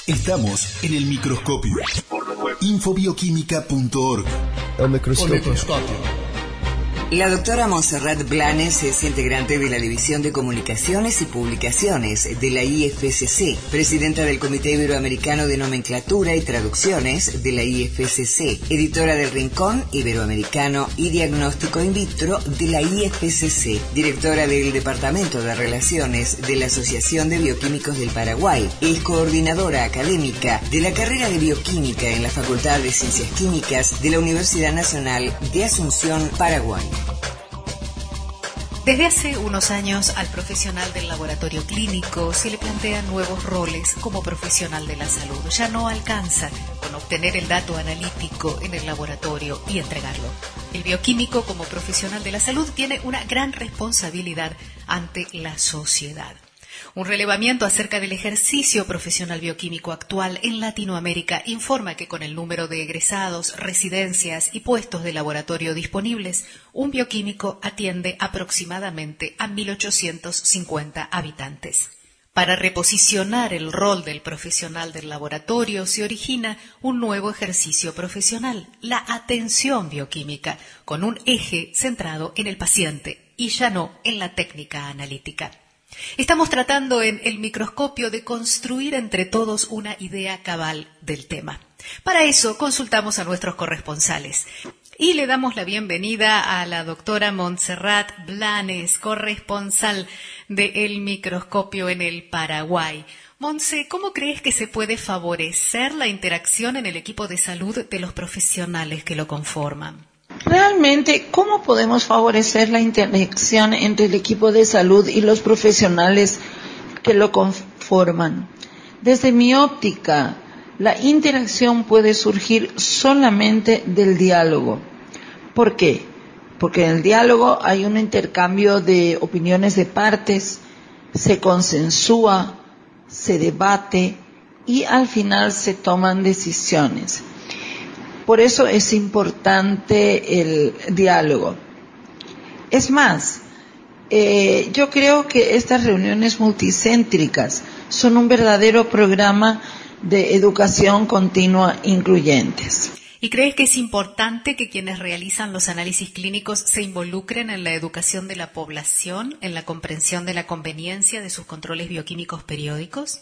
Estamos en el microscopio. Infobioquímica.org. El microscopio. La doctora Montserrat Blanes es integrante de la División de Comunicaciones y Publicaciones de la IFCC, presidenta del Comité Iberoamericano de Nomenclatura y Traducciones de la IFCC, editora del Rincón Iberoamericano y Diagnóstico In Vitro de la IFCC, directora del Departamento de Relaciones de la Asociación de Bioquímicos del Paraguay, es coordinadora académica de la carrera de Bioquímica en la Facultad de Ciencias Químicas de la Universidad Nacional de Asunción, Paraguay. Desde hace unos años al profesional del laboratorio clínico se le plantean nuevos roles como profesional de la salud. Ya no alcanza con obtener el dato analítico en el laboratorio y entregarlo. El bioquímico como profesional de la salud tiene una gran responsabilidad ante la sociedad. Un relevamiento acerca del ejercicio profesional bioquímico actual en Latinoamérica informa que con el número de egresados, residencias y puestos de laboratorio disponibles, un bioquímico atiende aproximadamente a 1.850 habitantes. Para reposicionar el rol del profesional del laboratorio se origina un nuevo ejercicio profesional, la atención bioquímica, con un eje centrado en el paciente y ya no en la técnica analítica. Estamos tratando en el microscopio de construir entre todos una idea cabal del tema. Para eso consultamos a nuestros corresponsales y le damos la bienvenida a la doctora Montserrat Blanes, corresponsal de El Microscopio en el Paraguay. Montse, ¿cómo crees que se puede favorecer la interacción en el equipo de salud de los profesionales que lo conforman? Realmente, ¿cómo podemos favorecer la interacción entre el equipo de salud y los profesionales que lo conforman? Desde mi óptica, la interacción puede surgir solamente del diálogo. ¿Por qué? Porque en el diálogo hay un intercambio de opiniones de partes, se consensúa, se debate y al final se toman decisiones. Por eso es importante el diálogo. Es más, yo creo que estas reuniones multicéntricas son un verdadero programa de educación continua incluyentes. ¿Y crees que es importante que quienes realizan los análisis clínicos se involucren en la educación de la población, en la comprensión de la conveniencia de sus controles bioquímicos periódicos?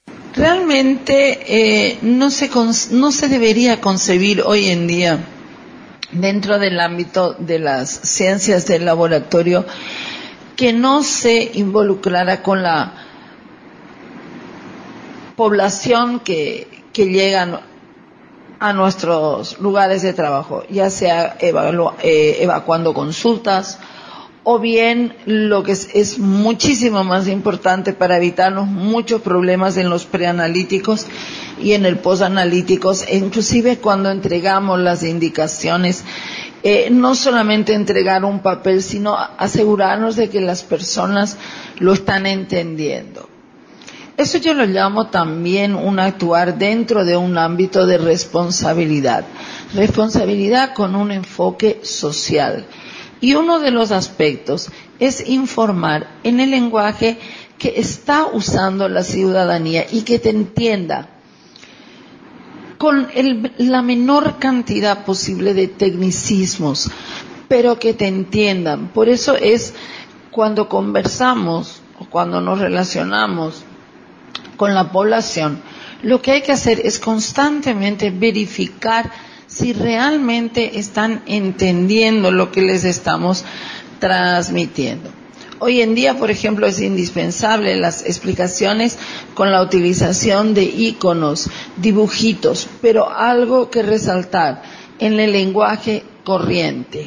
Realmente no se debería concebir hoy en día dentro del ámbito de las ciencias del laboratorio que no se involucrara con la población que llega a nuestros lugares de trabajo, ya sea evacuando consultas o bien lo que es muchísimo más importante para evitarnos muchos problemas en los preanalíticos y en el posanalíticos, e inclusive cuando entregamos las indicaciones, no solamente entregar un papel, sino asegurarnos de que las personas lo están entendiendo. Eso yo lo llamo también un actuar dentro de un ámbito de responsabilidad con un enfoque social. Y uno de los aspectos es informar en el lenguaje que está usando la ciudadanía y que te entienda con la menor cantidad posible de tecnicismos, pero que te entiendan. Por eso es cuando conversamos o cuando nos relacionamos con la población, lo que hay que hacer es constantemente verificar si realmente están entendiendo lo que les estamos transmitiendo. Hoy en día, por ejemplo, es indispensable las explicaciones con la utilización de iconos, dibujitos, pero algo que resaltar en el lenguaje corriente.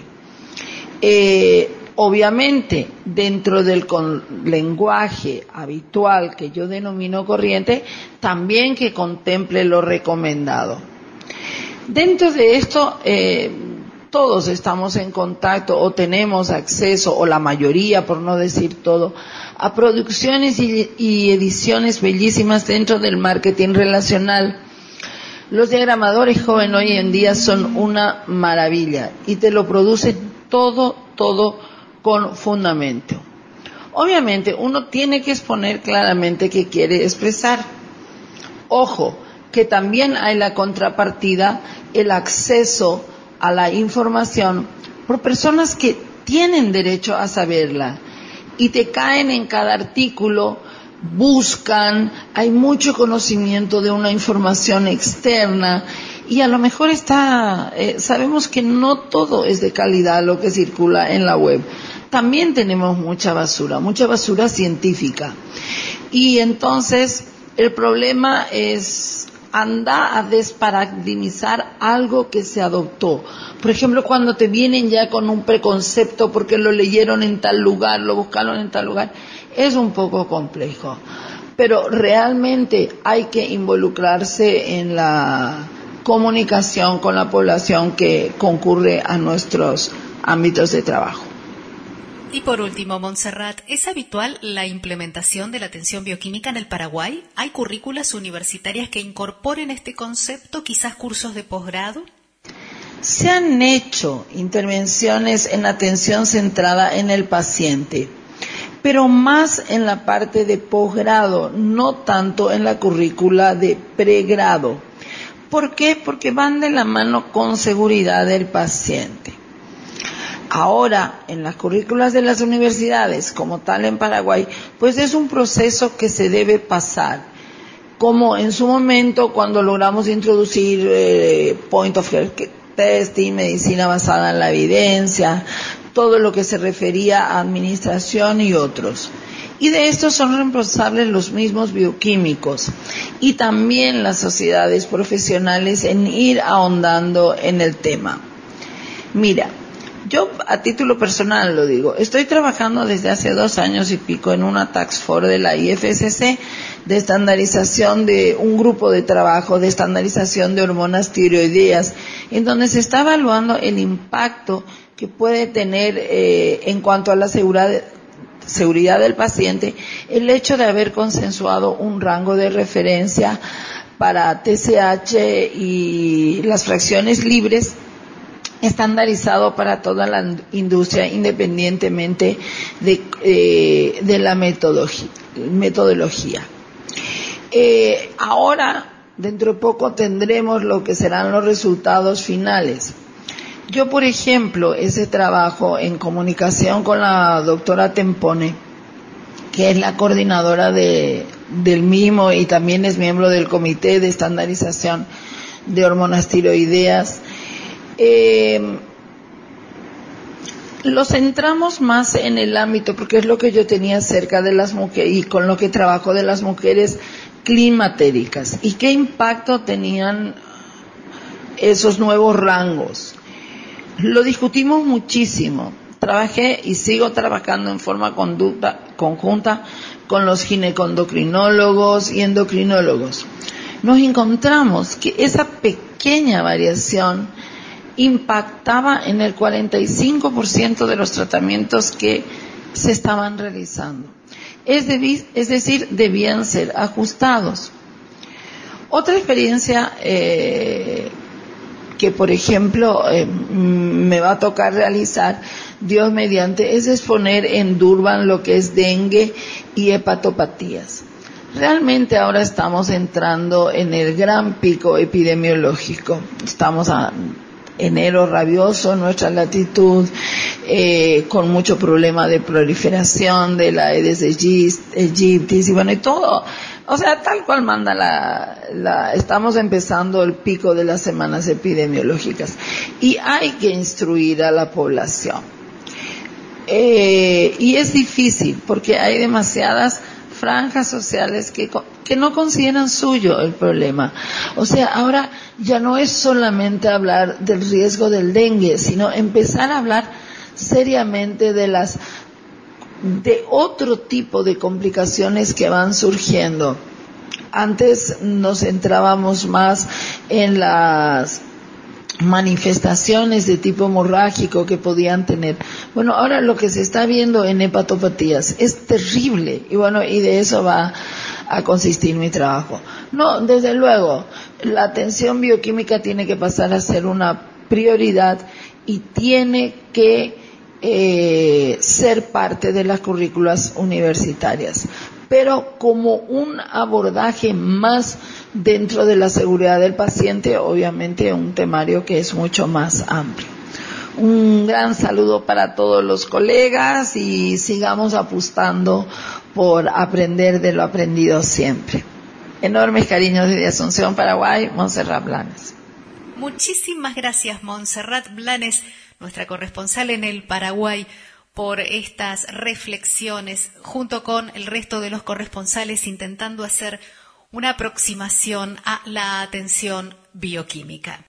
Obviamente, dentro del lenguaje habitual que yo denomino corriente, también que contemple lo recomendado. Dentro de esto, todos estamos en contacto o tenemos acceso, o la mayoría, por no decir todo, a producciones y ediciones bellísimas dentro del marketing relacional. Los diagramadores jóvenes hoy en día son una maravilla y te lo producen todo con fundamento. Obviamente uno tiene que exponer claramente qué quiere expresar. Ojo, que también hay la contrapartida, el acceso a la información por personas que tienen derecho a saberla y te caen en cada artículo, buscan, hay mucho conocimiento de una información externa y a lo mejor sabemos que no todo es de calidad lo que circula en la web. También tenemos mucha basura científica. Y entonces el problema es anda a desparadigmizar algo que se adoptó. Por ejemplo, cuando te vienen ya con un preconcepto porque lo leyeron en tal lugar, lo buscaron en tal lugar, es un poco complejo. Pero realmente hay que involucrarse en la comunicación con la población que concurre a nuestros ámbitos de trabajo. Y por último, Montserrat, ¿es habitual la implementación de la atención bioquímica en el Paraguay? ¿Hay currículas universitarias que incorporen este concepto, quizás cursos de posgrado? Se han hecho intervenciones en atención centrada en el paciente, pero más en la parte de posgrado, no tanto en la currícula de pregrado. ¿Por qué? Porque van de la mano con seguridad del paciente. Ahora, en las currículas de las universidades, como tal en Paraguay, pues es un proceso que se debe pasar. Como en su momento, cuando logramos introducir point of care testing, medicina basada en la evidencia, todo lo que se refería a administración y otros. Y de esto son responsables los mismos bioquímicos y también las sociedades profesionales en ir ahondando en el tema. Mira, yo a título personal lo digo, estoy trabajando desde hace 2 años y pico en una task force de la IFSC de estandarización de un grupo de trabajo de estandarización de hormonas tiroideas, en donde se está evaluando el impacto que puede tener en cuanto a la seguridad del paciente el hecho de haber consensuado un rango de referencia para TSH y las fracciones libres estandarizado para toda la industria independientemente de la metodología. Ahora, dentro de poco tendremos lo que serán los resultados finales. Yo, por ejemplo, ese trabajo en comunicación con la doctora Tempone, que es la coordinadora del MIMO y también es miembro del Comité de Estandarización de Hormonas Tiroideas, lo centramos más en el ámbito, porque es lo que yo tenía cerca de las mujeres y con lo que trabajo de las mujeres climatéricas y qué impacto tenían esos nuevos rangos. Lo discutimos muchísimo. Trabajé y sigo trabajando en forma conjunta con los ginecondocrinólogos y endocrinólogos. Nos encontramos que esa pequeña variación impactaba en el 45% de los tratamientos que se estaban realizando. Es decir, debían ser ajustados. Otra experiencia que, por ejemplo, me va a tocar realizar, Dios mediante, es exponer en Durban lo que es dengue y hepatopatías. Realmente ahora estamos entrando en el gran pico epidemiológico. Estamos a enero rabioso, nuestra latitud, con mucho problema de proliferación de la Aedes aegypti, y bueno, y todo, o sea, tal cual manda estamos empezando el pico de las semanas epidemiológicas y hay que instruir a la población. Y es difícil porque hay demasiadas franjas sociales que no consideran suyo el problema. O sea, ahora ya no es solamente hablar del riesgo del dengue, sino empezar a hablar seriamente de otro tipo de complicaciones que van surgiendo. Antes nos centrábamos más en las manifestaciones de tipo hemorrágico que podían tener. Bueno, ahora lo que se está viendo en hepatopatías es terrible y bueno, y de eso va a consistir mi trabajo. No, desde luego, la atención bioquímica tiene que pasar a ser una prioridad y tiene que ser parte de las currículas universitarias. pero como un abordaje más dentro de la seguridad del paciente, obviamente un temario que es mucho más amplio. Un gran saludo para todos los colegas y sigamos apostando por aprender de lo aprendido siempre. Enormes cariños desde Asunción, Paraguay, Montserrat Blanes. Muchísimas gracias, Montserrat Blanes, nuestra corresponsal en el Paraguay, por estas reflexiones, junto con el resto de los corresponsales, intentando hacer una aproximación a la atención bioquímica.